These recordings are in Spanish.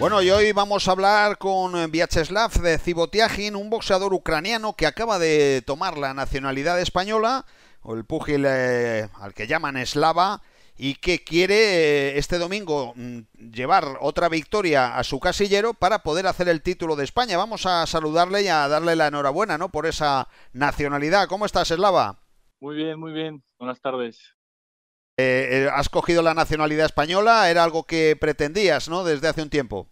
Bueno, y hoy vamos a hablar con Vyacheslav Civotyakin, un boxeador ucraniano que acaba de tomar la nacionalidad española, o el púgil al que llaman Slava, y que quiere este domingo llevar otra victoria a su casillero para poder hacer el título de España. Vamos a saludarle y a darle la enhorabuena, ¿no?, por esa nacionalidad. ¿Cómo estás, Slava? Muy bien, muy bien. Buenas tardes. ¿Has cogido la nacionalidad española? Era algo que pretendías, ¿no?, desde hace un tiempo.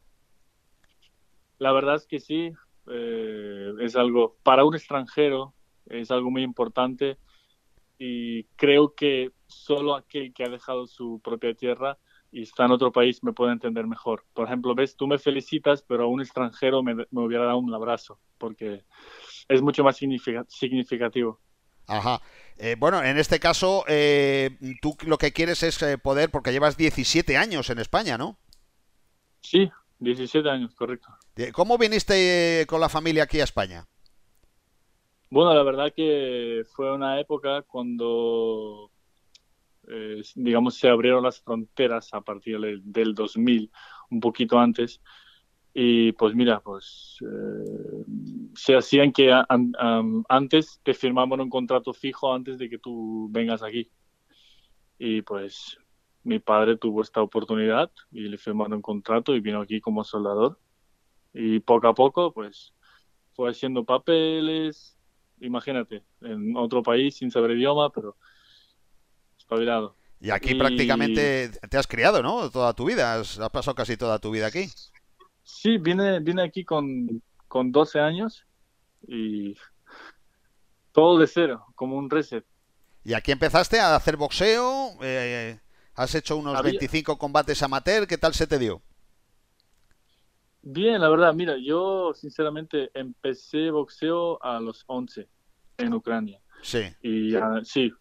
La verdad es que sí, es algo, para un extranjero, es algo muy importante y creo que solo aquel que ha dejado su propia tierra y está en otro país me puede entender mejor. Por ejemplo, ves, tú me felicitas, pero a un extranjero me hubiera dado un abrazo porque es mucho más significativo. Ajá. Bueno, en este caso, tú lo que quieres es poder, porque llevas 17 años en España, ¿no? Sí, 17 años, correcto. ¿Cómo viniste con la familia aquí a España? Bueno, la verdad que fue una época cuando digamos, se abrieron las fronteras a partir del 2000, un poquito antes. Y pues mira, pues se hacían que antes te firmaban un contrato fijo antes de que tú vengas aquí. Y pues mi padre tuvo esta oportunidad y le firmaron un contrato y vino aquí como soldador. Y poco a poco, pues fue haciendo papeles, imagínate, en otro país sin saber idioma, pero espabilado. Y aquí Y prácticamente te has criado, ¿no? Toda tu vida, has pasado casi toda tu vida aquí. sí, vine aquí con 12 años y todo de cero, como un reset. Y aquí empezaste a hacer boxeo, has hecho unos Había, 25 combates amateur, ¿qué tal se te dio? bien, la verdad, mira, yo sinceramente empecé boxeo a los 11 en Ucrania. Sí. Y sí,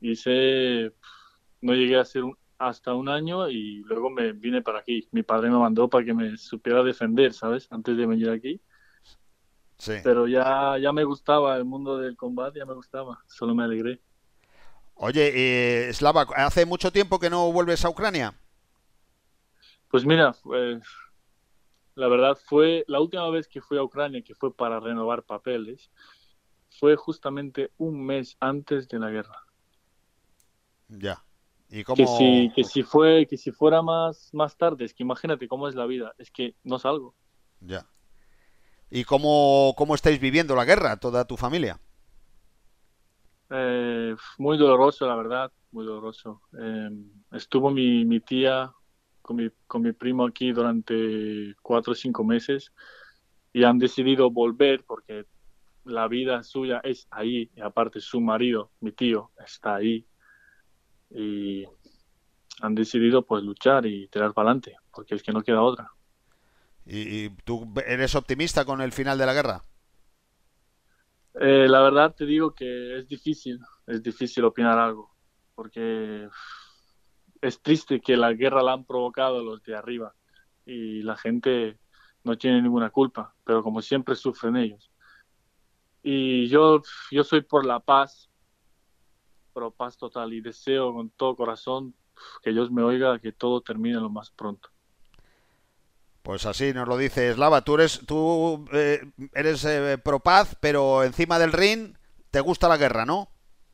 no llegué a hacer hasta un año y luego me vine para aquí. Mi padre me mandó para que me supiera defender, ¿sabes? Antes de venir aquí. Sí. Pero ya me gustaba el mundo del combate, ya me gustaba, solo me alegré. Oye, Slava, ¿hace mucho tiempo que no vuelves a Ucrania? Pues mira, la verdad fue la última vez que fui a Ucrania, que fue para renovar papeles, fue justamente un mes antes de la guerra. Ya. ¿Y Que cómo? si, que si fuera más tarde, es que imagínate cómo es la vida, es que no salgo. Ya. ¿Y cómo estáis viviendo la guerra, toda tu familia? Muy doloroso, la verdad, muy doloroso. Estuvo mi tía con mi primo aquí durante 4 o 5 meses y han decidido volver porque la vida suya es ahí, y aparte su marido, mi tío, está ahí y han decidido pues luchar y tirar para adelante, porque es que no queda otra. ¿Y tú eres optimista con el final de la guerra? La verdad te digo que es difícil opinar algo, porque es triste que la guerra la han provocado los de arriba y la gente no tiene ninguna culpa, pero como siempre sufren ellos. Y yo soy por la paz, pro paz total y deseo con todo corazón que Dios me oiga, que todo termine lo más pronto. Pues así nos lo dice Slava. Tú eres pro paz, pero encima del ring te gusta la guerra, ¿no?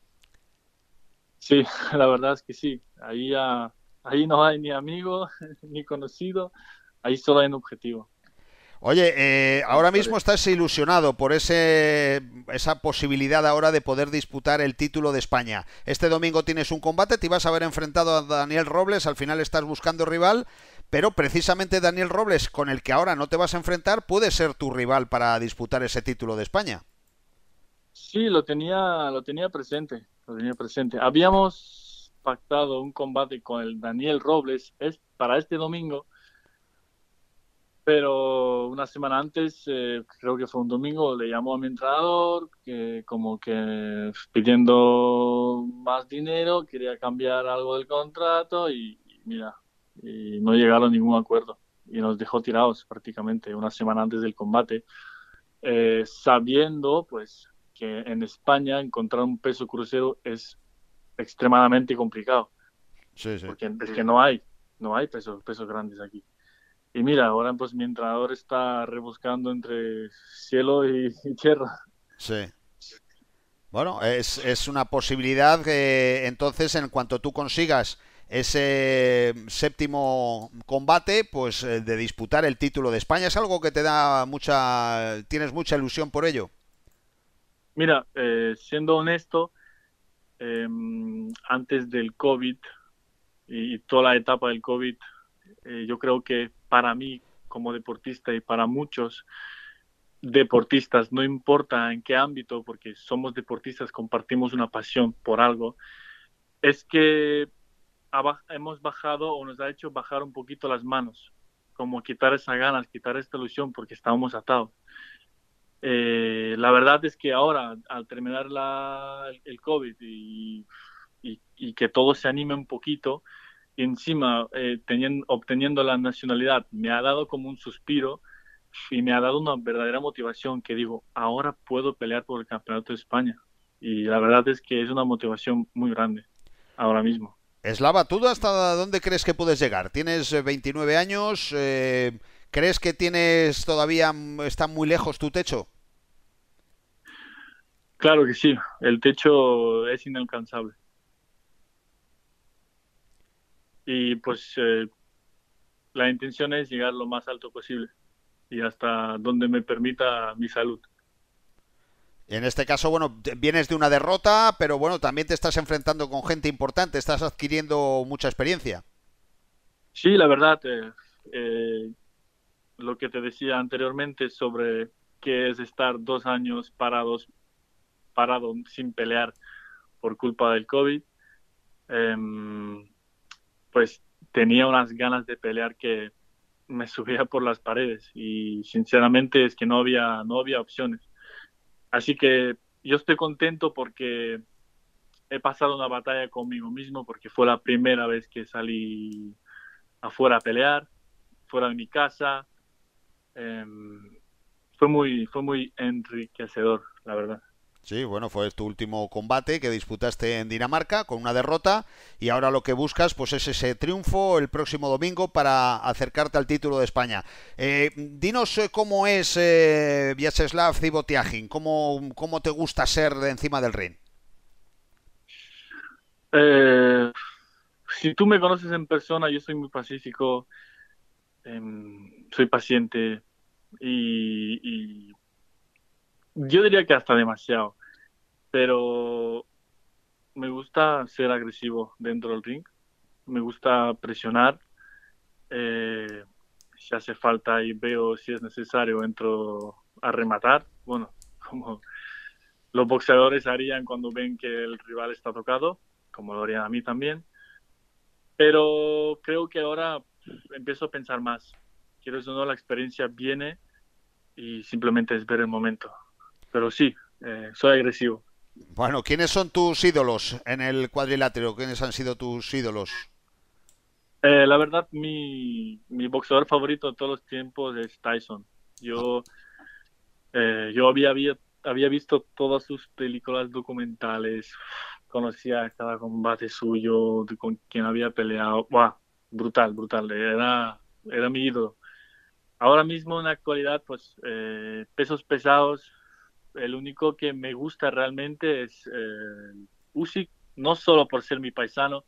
Sí, la verdad es que sí. Ahí no hay ni amigo ni conocido, ahí solo hay un objetivo. Oye, La ahora mismo victoria. estás ilusionado por esa posibilidad ahora de poder disputar el título de España. Este domingo tienes un combate, te ibas a haber enfrentado a Daniel Robles, al final estás buscando rival, pero precisamente Daniel Robles, con el que ahora no te vas a enfrentar, puede ser tu rival para disputar ese título de España. Sí, lo tenía presente, lo tenía presente. Habíamos pactado un combate con el Daniel Robles para este domingo, pero una semana antes, creo que fue un domingo, le llamó a mi entrenador, que como que pidiendo más dinero, quería cambiar algo del contrato y mira, y no llegaron a ningún acuerdo y nos dejó tirados prácticamente una semana antes del combate, sabiendo pues que en España encontrar un peso crucero es extremadamente complicado, Sí, sí. porque es que no hay pesos grandes aquí. Y mira, ahora pues mi entrenador está rebuscando entre cielo y tierra. Sí. Bueno, es una posibilidad que entonces en cuanto tú consigas ese séptimo combate, pues de disputar el título de España es algo que te da tienes mucha ilusión por ello. Mira, siendo honesto, eh, antes del COVID y toda la etapa del COVID, yo creo que para mí como deportista y para muchos deportistas, no importa en qué ámbito, porque somos deportistas, compartimos una pasión por algo, es que hemos bajado o nos ha hecho bajar un poquito las manos, como quitar esa ganas, quitar esta ilusión porque estábamos atados. La verdad es que ahora, al terminar el COVID y que todo se anime un poquito, y encima obteniendo la nacionalidad, me ha dado como un suspiro y me ha dado una verdadera motivación que digo, ahora puedo pelear por el campeonato de España. Y la verdad es que es una motivación muy grande ahora mismo. Eslava, ¿tú hasta dónde crees que puedes llegar? Tienes 29 años, ¿crees que tienes todavía, está muy lejos tu techo? Claro que sí, el techo es inalcanzable. Y pues la intención es llegar lo más alto posible y hasta donde me permita mi salud. En este caso, bueno, vienes de una derrota, pero bueno, también te estás enfrentando con gente importante, estás adquiriendo mucha experiencia. Sí, la verdad, eh, lo que te decía anteriormente sobre qué es estar 2 años parado sin pelear por culpa del COVID, pues tenía unas ganas de pelear que me subía por las paredes y sinceramente es que no había opciones. Así que yo estoy contento porque he pasado una batalla conmigo mismo porque fue la primera vez que salí afuera a pelear, fuera de mi casa. Eh, fue muy enriquecedor, la verdad. Sí, bueno, fue tu último combate que disputaste en Dinamarca con una derrota y ahora lo que buscas pues es ese triunfo el próximo domingo para acercarte al título de España. Dinos cómo es Vyacheslav Cybotiahin, cómo te gusta ser de encima del ring. Eh, si tú me conoces en persona, yo soy muy pacífico, soy paciente y yo diría que hasta demasiado, pero me gusta ser agresivo dentro del ring, me gusta presionar, eh, si hace falta y veo si es necesario, entro a rematar, bueno, como los boxeadores harían cuando ven que el rival está tocado, como lo harían a mí también, pero creo que ahora empiezo a pensar más. Quiero decir, no, la experiencia viene y simplemente es ver el momento. Pero sí, soy agresivo. Bueno, ¿quiénes son tus ídolos en el cuadrilátero? ¿Quiénes han sido tus ídolos? La verdad, mi boxeador favorito de todos los tiempos es Tyson. Yo había visto todas sus películas documentales, conocía cada combate suyo, con quien había peleado. ¡Buah! Brutal, brutal. Era mi ídolo. Ahora mismo en la actualidad, pues pesos pesados, el único que me gusta realmente es Usyk, no solo por ser mi paisano,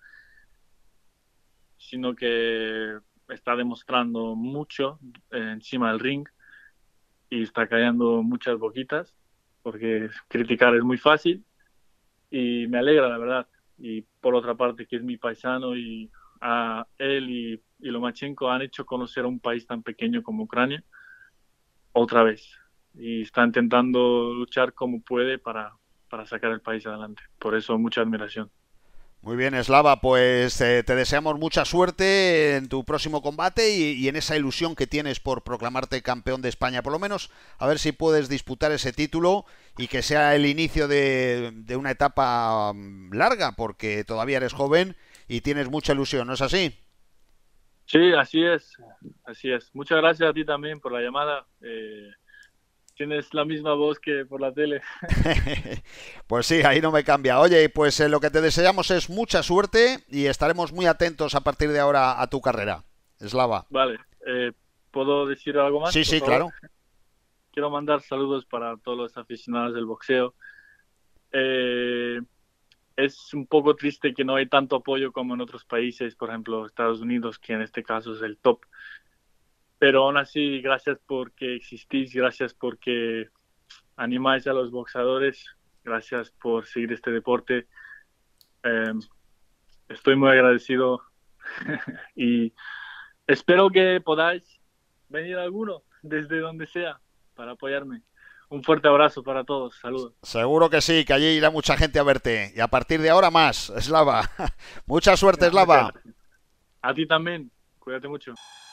sino que está demostrando mucho encima del ring y está callando muchas boquitas, porque criticar es muy fácil y me alegra, la verdad. Y por otra parte, que es mi paisano y a él y Lomachenko han hecho conocer a un país tan pequeño como Ucrania otra vez y está intentando luchar como puede para sacar el país adelante. Por eso mucha admiración. Muy bien, Eslava, pues te deseamos mucha suerte en tu próximo combate y en esa ilusión que tienes por proclamarte campeón de España, por lo menos a ver si puedes disputar ese título y que sea el inicio de una etapa larga, porque todavía eres joven y tienes mucha ilusión, ¿no es así? Sí, así es, así es. Muchas gracias a ti también por la llamada. Tienes la misma voz que por la tele. Pues sí, ahí no me cambia. Oye, pues lo que te deseamos es mucha suerte y estaremos muy atentos a partir de ahora a tu carrera. Eslava. Vale. ¿Puedo decir algo más, Sí, por sí, favor? claro. Quiero mandar saludos para todos los aficionados del boxeo. Eh, es un poco triste que no hay tanto apoyo como en otros países, por ejemplo, Estados Unidos, que en este caso es el top. Pero aún así, gracias porque existís, gracias porque animáis a los boxeadores, gracias por seguir este deporte. Eh, Estoy muy agradecido y espero que podáis venir alguno desde donde sea para apoyarme. Un fuerte abrazo para todos. Saludos. Seguro que sí, que allí irá mucha gente a verte. Y a partir de ahora más, Slava. Mucha suerte, Muchas Slava. gracias. A ti también. Cuídate mucho.